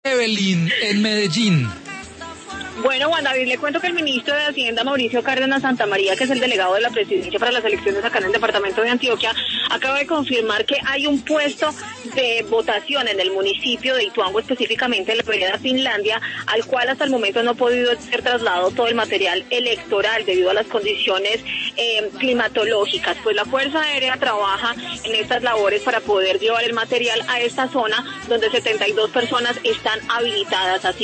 Evelyn, en Medellín. Bueno, Juan David, le cuento que el ministro de Hacienda, Mauricio Cárdenas Santamaría, que es el delegado de la presidencia para las elecciones acá en el departamento de Antioquia, acaba de confirmar que hay un puesto de votación en el municipio de Ituango, específicamente en la vereda Finlandia, al cual hasta el momento no ha podido ser trasladado todo el material electoral debido a las condiciones climatológicas. Pues la Fuerza Aérea trabaja en estas labores para poder llevar el material a esta zona donde 72 personas están habilitadas. Así